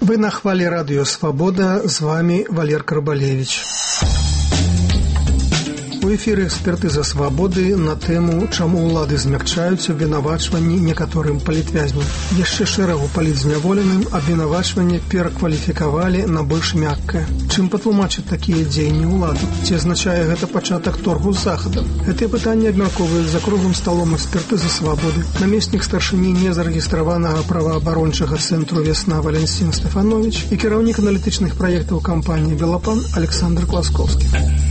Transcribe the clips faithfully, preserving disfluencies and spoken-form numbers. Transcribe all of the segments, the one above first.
Вы на хвале радио «Свобода», с вами Валер Карбалевич. У эфіры экспертыза «Свободы» на тэму «Чаму ўлады змякчаюць абвінавачванні некаторым палітвязням». Яшчэ шэрагу палітзняволеным абвінавачванні перакваліфікавалі на больш мяккае. Чым патлумачаць такія дзеянні ўлады? Ці азначае гэта пачатак торгу з Захадам? Гэтыя пытанні абмяркоўваюць за круглым сталом экспертызы «Свободы» намеснік старшыні незарэгістраванага праваабарончага цэнтру «Вясна» Валентин Стефанович і кіраўнік аналітычных праектаў кампаніі «Белапан» Александр Класкоўскі.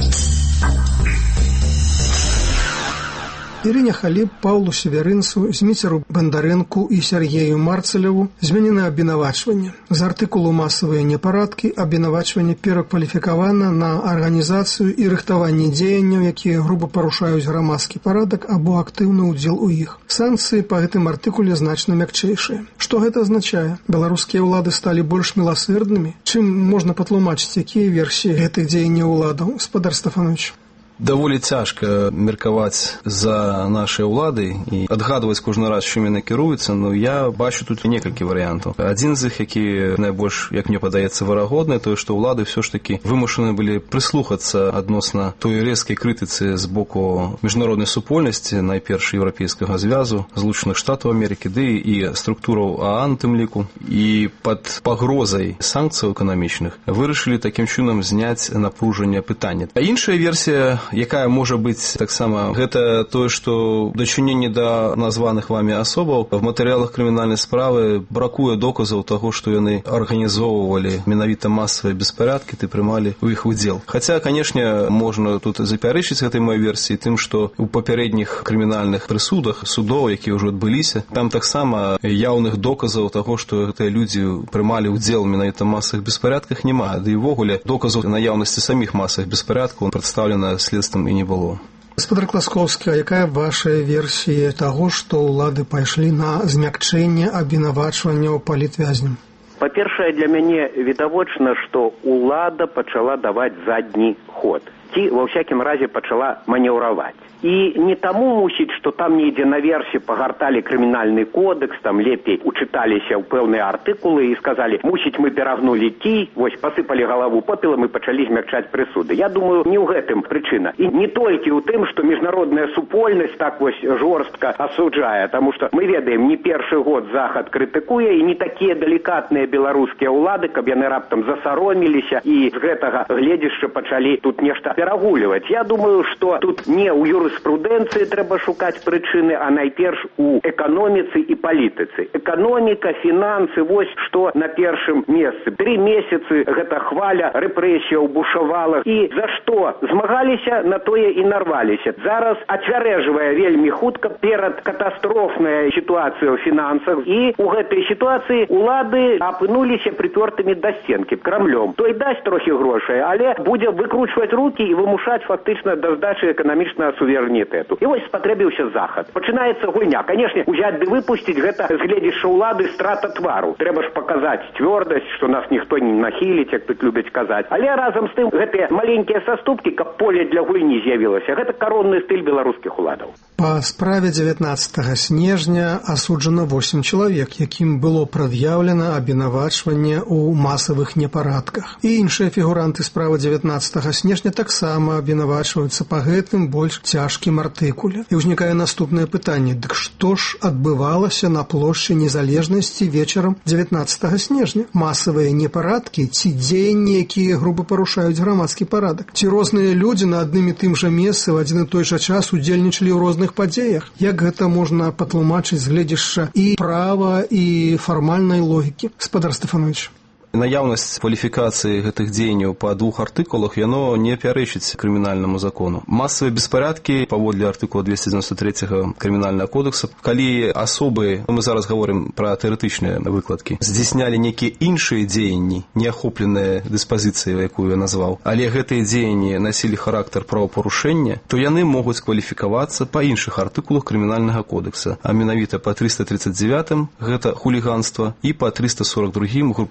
Ірине Халіп, Паўлу Северынцу, Зміцеру Бондаренку і Сергею Марцелеву зменена абвінавачванне. З артыкулу «Масавыя непарадкі» абвінавачванне перакваліфікавана на арганізацыю і рыхтаванне дзеянняў, якія груба парушаюць грамадскі парадак або актыўны ўдзел у іх. Санкцыі па гэтым артыкуле значна мякчэйшыя. Што гэта азначае? Беларускія ўлады сталі больш міласэрднымі? Чым можна патлумачыць, якія версіі гэтых дзеянняў уладаў? Спадар Стефанович. Даволі цяжка меркаваць за нашай уладай і адгадваць кожны раз, чым яны кіруюцца, но я бачу тут некалькі варыянтаў. Адзін з іх, які найбольш, як мне падаецца, верагодны, тое, што ўлады ўсё ж такі вымушаны былі прыслухацца адносна той рэзкай крытыцы з боку міжнароднай супольнасці, найперш Еўрапейскага звязу, Злучаных Штатаў Амерыкі, ды і структураў ААН тым ліку, і пад пагрозай санкцыяў эканамічных вырашылі такім чынам зняць напружанне пытання. А іншая версія, якая можа быць таксама, гэта тое, што дачыненне да названых вамі асобаў в матэрыялах крымінальнай справы бракуе доказаў таго, што яны арганізоўвалі менавіта масавыя беспарадкі, ты прымалі ў іх удзел. Хаця, канешне, можна тут запярэчыць гэтай моей версіі тым, што ў папярэдніх крымінальных прысудах судоў, якія ўжо адбыліся, там таксама яўных доказаў таго, што гэтыя людзі прымалі ўдзел менавіта масавых беспарадках, няма. Ды і ўвогуле доказаў наяўнасці саміх масавых беспарадкаў прадстаўлена следствам і не было. Спадар Класкоўскі, а якая ваша версія таго, што ўлады пайшлі на змякчэнне абвінавачванняў палітвязням? Па-першае, для мяне відавочна, што ўлада пачала даваць задні ход. Ці, ва ўсякім разе, пачала манеўраваць. І не таму, мусіць, што там недзе наверсе пагарталі крымінальны кодекс, там лепей учыталіся ў пэўныя артыкулы і сказалі, мусіць, мы перагнулі кі, вось пасыпалі галаву попелам і пачалі змякчаць прысуды. Я думаю, не ў гэтым прычына. І не толькі ў тым, што міжнародная супольнасць так вось жорстка асуджае, таму што мы ведаем, не першы год Захад крытыкуе і не такія далікатныя беларускія ўлады, каб яны раптам засароміліся і з гэтага гледзішча пачалі тут нешта перагульваць. Я думаю, што тут не ў юрыдычнай юрыспрудэнцыі трэба шукаць прычыны, а найперш у эканоміцы і палітыцы. Эканоміка, фінансы, вось што на першым месцы. Тры месяцы гэта хваля рэпрэсіяў бушавала. І за што? Змагаліся, на тое і нарваліся. Зараз ацвярэжвае вельмі хутка перад катастрофная сітуацыя ў фінансах. І ў гэтай сітуацыі улады апынуліся прыпёртымі да сценкі Крамлём. Той дасць трохі грошай, але будзе выкручваць рукі і вымушаць фактычна да здачы эканамічнага суверэнітэту. І вось спатрэбіўся Захад. Пачынаецца гульня. Канешне, узяць ды выпусціць гэта з гледзяча ўлады страта твару. Трэба ж паказаць цвёрдасць, што нас ніхто не нахіліць, як тут любяць казаць. Але разам з тым гэтыя маленькія саступкі, каб поле для гульні з'явілася, гэта каронны стыль беларускіх уладаў. Па справе дзевятнаццатага снежня асуджана восем чалавек, якім было прад'яўлена абвінавачванне ў масавых непарадках. І іншыя фігуранты справы дзевятнаццатага снежня таксама абвінавачваюцца па гэтым больш цяжкім артыкуле. І ўзнікае наступнае пытанне: дык што ж адбывалася на плошчы Незалежнасці вечарам дзевятнаццатага снежня? Масавыя непарадкі ці дзеянні, якія груба парушаюць грамадскі парадак? Ці розныя людзі на адным і тым жа месцы в адзін і той жа час удзельнічалі ў розных падзеях? Як гэта можна патлумачыць з гледзяшча і права, і фармальнай логікі? Спадар Стефанович. Наяўнасць кваліфікацыі гэтых дзеянняў па двух артыкулах яно не пярэчыць крымінальнаму закону. Масавыя беспарадкі паводле артыкула двести девяносто третьего крымінальнага кодекса, калі асобы, мы зараз гаворым пра тэарэтычныя выкладкі, здзяйснялі некія іншыя дзеянні, не ахопленыя дыспазіцыяй, якую я назваў, але гэтыя дзеянні насілі характар правапарушэння, то яны могуць кваліфікавацца па іншых артыкулах крымінальнага кодекса, а менавіта па триста тридцать девятым гэта хуліганства і па триста сорок другим групавыя дзеянні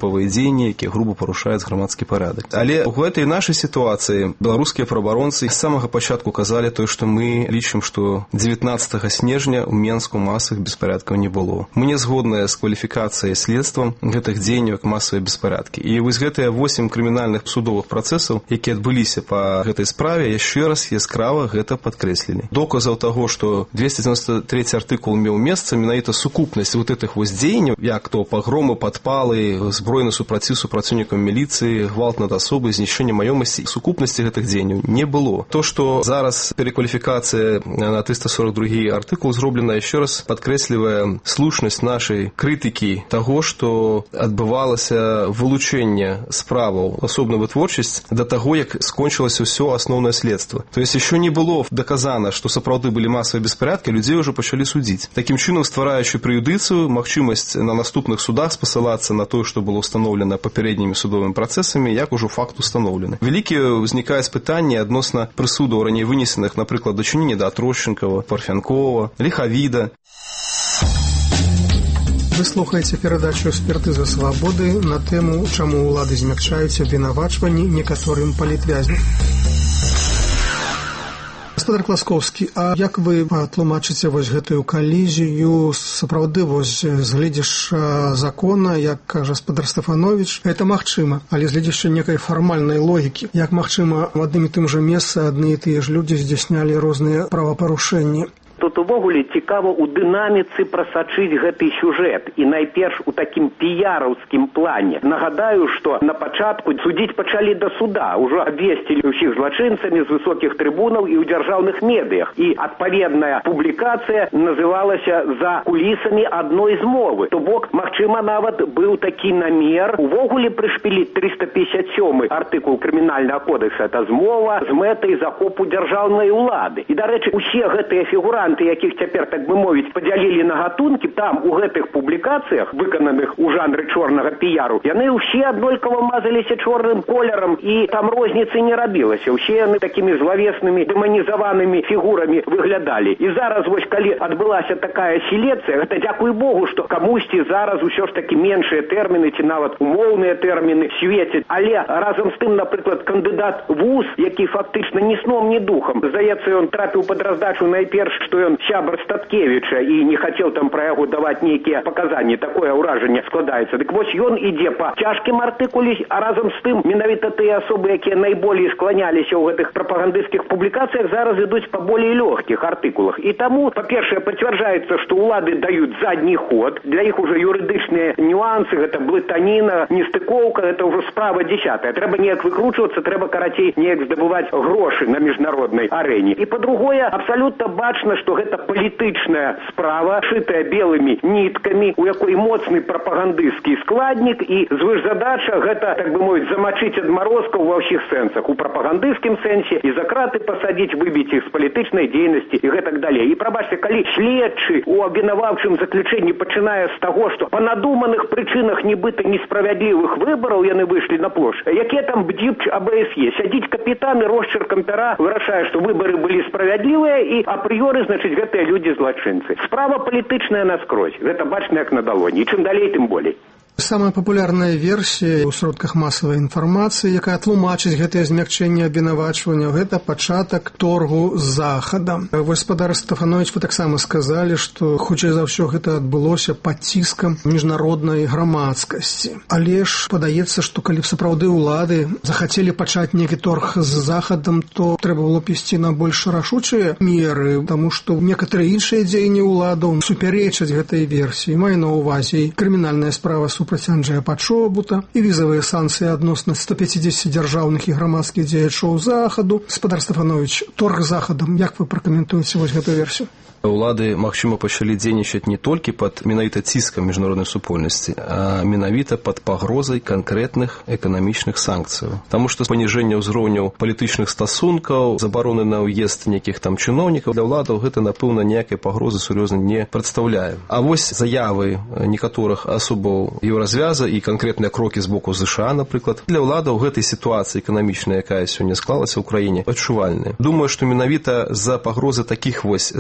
дзеянні, якія груба парушаюць грамадскі парадак. Але ў гэтай нашай сітуацыі беларускія праваабаронцы з самага пачатку казалі тое, што мы лічым, што дзевятнаццатага снежня ў Менску масавых беспарадкаў не было. Мы не згодныя з кваліфікацыяй следствам гэтых дзеянняў як масавыя беспарадкі. І вось гэтыя восем крымінальных судовых працэсаў, якія адбыліся па гэтай справе, яшчэ раз яскрава гэта падкрэслілі. Доказаў таго, што двесце дзевяносто трэці артыкул меў месца, менавіта сукупнасць вот этих вось дзеянняў, як то пагромы, падпалы, збройны супраціў супрацоўнікам міліцыі, гвалт над асобай, знішчэнне маёмасці, сукупнасці гэтых дзеянняў не было. То, што зараз перакваліфікацыя на триста сорок другі артыкул зроблена, яшчэ раз падкрэслівае слушнасць нашай крытыкі таго, што адбывалася вылучэнне справаў асобнай вытворчасць да таго, як скончылася ўсё асноўнае следства. То есть еще не было доказана, што сапраўды былі масавыя беспарадкі, людзей ўжо пачалі судзіць. Такім чынам, ствараючы преюдыцыю, магчымасць на наступных судах спасылацца на тое, што было ўстаноўлена папярэднімі судовымі працэсамі, як ужо факт устаноўлены. Вялікія ўзнікаюць пытанні адносна прысудаў раней вынесеных, напрыклад, дачынення да Трощенкова, Парфянкова, Лихавіда. Вы слухаеце перадачу «Экспертыза свабоды» на тэму «Чаму ўлады змякчаюць абвінавачванні некаторым палітвязням». Гаспадар Класкоўскі, а як вы тлумачыце вось гэтую калізію, сапраўды вось з гледзяшча закона, як кажа гаспадар Стефанович, гэта магчыма, але з гледзяшча некай фармальнай логікі, як магчыма у адным і тым жа месцы адны і тыя ж людзі здзяйснялі розныя правапарушэнні. Тут увогуле цікава ў дынаміцы прасачыць гэты сюжэт і найперш у такім піяраўскім плане. Нагадаю, што на пачатку судзіць пачалі да суда, ужо абвесцілі ўсіх злачынцамі з высокіх трыбунаў і ў дзяржаўных медыях. І адпаведная публікацыя называлася «За кулісамі адной змовы». То бок, магчыма, нават быў такі намер увогуле прышпіліць трыста пятьдесят сёмы артыкул крымінальнага кодекса. Это змова з мэтай захопу дзяржаўнай улады. І, дарэчы, усе гэтыя фігуранты, якіх цяпер, так бы мовіць, падзялілі на гатункі, там у гэтых публікацыях, выкананых у жанры чорнага піяру, яны ўсе аднолькава мазаліся чорным колерам, і там розніцы не рабілася. Усе яны такімі злавеснымі, дэманізаванымі фігурамі выглядалі. І зараз, вось, калі адбылася такая селекцыя, гэта дзякуй Богу, што камусьці зараз усё ж такі меншыя тэрміны, ці нават умоўныя тэрміны свецяць. Але разам з тым, напрыклад, кандыдат вуз, які фактычна ні сном, ні духам, здаецца, ён трапіў пад раздачу найперш, што ён сябар Статкевіча і не хацеў там пра яго даваць нейкія паказанні, такое ўражанне складаецца. Дык вось ён ідзе па цяжкім артыкуле, а разам з тым менавіта тыя асобы, якія найболей скланяліся ў гэтых прапагандысцкіх публікацыях, зараз ідуць па болей лёгкіх артыкулах. І таму, па-першае, пацвярджаецца, што ўлады даюць задні ход, для іх ужо юрыдычныя нюансы, гэта блытаніна, нестыкоўка, гэта ўжо справа дзесятая. Трэба неяк выкручвацца, трэба, карацей, неяк здабываць грошы на міжнароднай арэне. І па-другое, абсалютна бачна, што гэта палітычная справа, шытая белымі ніткамі, у якой моцны прапагандысцкі складнік, і звышзадача гэта, так бы мовіць, замачыць адмарозкаў ва ўсіх сэнсах. У прапагандысцкім сэнсе і за краты пасадзіць, выбіць іх з палітычнай дзейнасці і гэтак далей. І прабачце, калі следчы у абвінаваўчым заключэнні пачынае з таго, што па надуманых прычынах нібыта несправядлівых выбараў яны выйшлі на плошчу, якія там бдзіпч АБСЕ, сядзіць капітан і росчыркам пера вырашае, што выбары былі справядлівыя, і апрыёры, значыць, гэтыя людзі злачынцы. Справа палітычная наскрозь. Гэта бачна як на далоні. І чым далей, тым болей. Самая папулярная версія ў сродках масавай інфармацыі, якая тлумачыць гэтае змякчэнне абвінавачвання, гэта пачатак торгу з захадам. Вось, гаспадар Стефанович, вы таксама сказалі, што хутчэй за ўсё гэта адбылося пад ціскам міжнароднай грамадскасці. Але ж падаецца, што калі б сапраўды ўлады захацелі пачаць нейкі торг з захадам, то трэба было б ісці на больш рашучыя меры, таму што некаторыя іншыя дзеянні ўладаў супярэчаць гэтай версіі. Маю на ўвазе крымінальная справа супраць Анджэя Пачобута і візавыя санкцыі адносна ста пяцідзесяці дзяржаўных і грамадскіх дзеячоў захаду. Гаспадар Стефанович, торг захадам, як вы пракаментуеце вось гэту версію? Улады, магчыма, пачалі дзейнічаць не толькі пад менавіта ціскам міжнароднай супольнасці, а менавіта пад пагрозай канкрэтных эканамічных санкцыяў. Таму што паніжэнне ўзроўняў палітычных стасункаў, забароны на ўезд нейкіх там чыноўнікаў для ўладаў, гэта, напэўна, ніякай пагрозы сур'ёзна не прадстаўляе. А вось заявы некаторых асобаў еўразвяза і канкрэтныя крокі з боку ЗША, напрыклад, для ўладаў гэтай сітуацыі эканамічнай, якая сёння склалася ў краіне, адчувальныя. Думаю, што менавіта з-за пагрозы такіх вось заяваў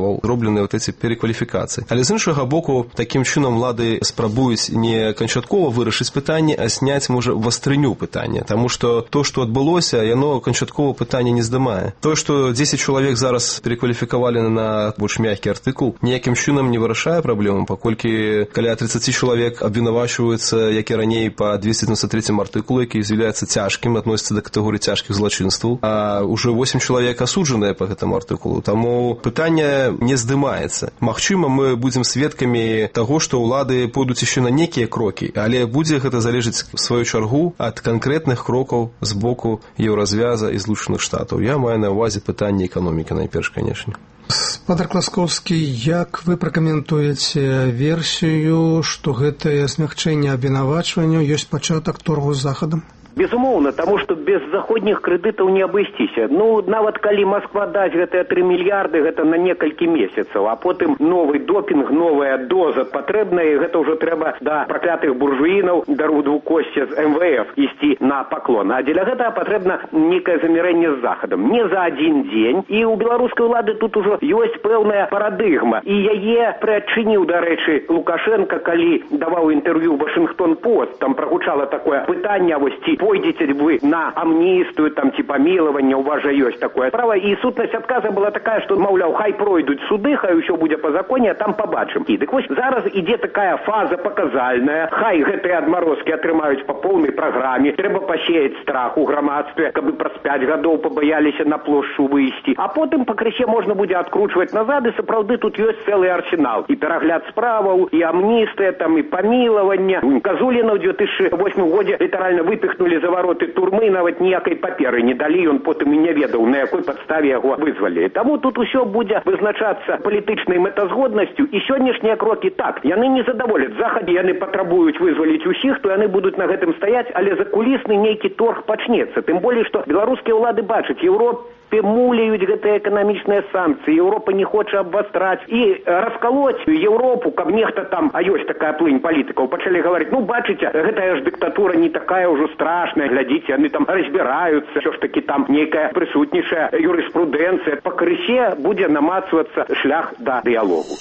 справаў зробленыя вот эти перекваліфікацыі. Але з іншага боку, такім чынам улады спрабуюць не канчаткова вырашыць пытанне, а зняць, можа, вастрыню пытання. Таму што то, што адбылося, яно канчаткова пытанне не здымае. То, што дзесяць чалавек зараз перекваліфікавалі на больш мяккі артыкул, ніякім чынам не вырашае праблему, паколькі каля тридцать чалавек абвінавачваюцца, як і раней, па двести девяносто третьему артыкулу, які з'яўляецца цяжкім, адносіцца да катэгорыі цяжкіх злачынстваў, а ўжо восемь чалавек асуджаныя па гэтаму артыкулу. Таму пытанне не здымаецца. Магчыма, мы будзем сведкамі таго, што ўлады пойдуць яшчэ на некія крокі, але будзе гэта залежыць в сваю чаргу ад канкрэтных крокаў з боку Еўразвяза і Злучаных Штатаў. Я маю на ўвазе пытанне эканомікі найперш, канешне. Спадар Класкоўскі, як вы пракаментуеце версію, што гэтае змягчэнне абвінавачвання ёсць пачатак торгу з Захадам? Безумоўна, таму што без заходніх крэдытаў не абысціся. Ну, нават калі Масква даць гэтыя тры мільярды, гэта на некалькі месяцаў, а потым новы допінг, новая доза патрэбная, і гэта ўжо трэба да праклятых буржуінаў, да двукосця з эм вэ эф ісці на паклон. А дзеля гэтага патрэбна нейкае замірэнне з Захадам. Не за адзін дзень, і ў беларускай улады тут ужо ёсць пэўная парадыгма. І яе прыадчыніў, дарэчы, Лукашенко, калі даваў інтэрв'ю Вашынгтон-Пост, там прагучала такое пытанне, вось ці пойдзеце вы на амністыю, там, ці памілаванне, у вас жа ёсць такое права, і сутнасць адказа была такая, што, маўляў, хай пройдуць суды, хай усё будзе па законе, а там пабачым. І дык вось зараз ідзе такая фаза паказальная, хай гэтыя адмарозкі атрымаюць па поўнай праграме, трэба пасеяць страх у грамадстве, каб праз пяць гадоў пабаяліся на плошчу выйсці, а потым пакрысе можна будзе адкручваць назад, і сапраўды тут ёсць цэлы арсенал. І перагляд справаў, і амністыя, там, і памілаванне. Казуліна ў две тысячы восьмым годзе літаральна выпіхнулі за вароты турмы, нават ніякай паперы не далі, ён потым і не ведаў, на якой падставе яго вызвалілі. Таму тут усё будзе вызначацца палітычнай мэтазгоднасцю, і сённяшнія крокі так, яны не задаволяць Захадзе, яны патрабуюць вызваліць усіх, то яны будуць на гэтым стаяць, але закулісны нейкі торг пачнецца. Тым болей, што беларускія ўлады бачаць, Еўропе муляюць гэтыя эканамічныя санкцыі, Еўропа не хоча абвастраць і раскалоць Еўропу, каб нехта там, а ёсць такая плынь палітыкаў, пачалі гаварыць, ну бачыце, гэтая ж дыктатура не такая ўжо страшная, глядзіце, яны там разбіраюцца, що ж такі там нейкая прысутнейшая юрыспрудэнцыя, пакрысе будзе намацвацца шлях да дыялогу.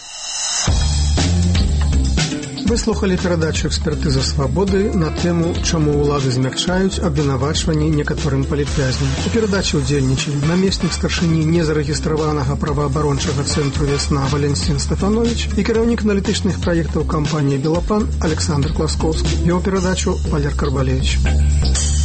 Вы слухали перадачу «Экспертыза свабоды» на тэму «Чаму ўлады змякчаюць абвінавачванні некаторым палітвязням». У перадачы ўдзельнічалі намеснік старшыні незарэгістраванага праваабарончага цэнтру «Вясна» Валентин Стефанович і кіраўнік аналітычных праектаў кампаніі «Белапан» Александр Класкоўскі. Вёў перадачу Валер Карбалевич.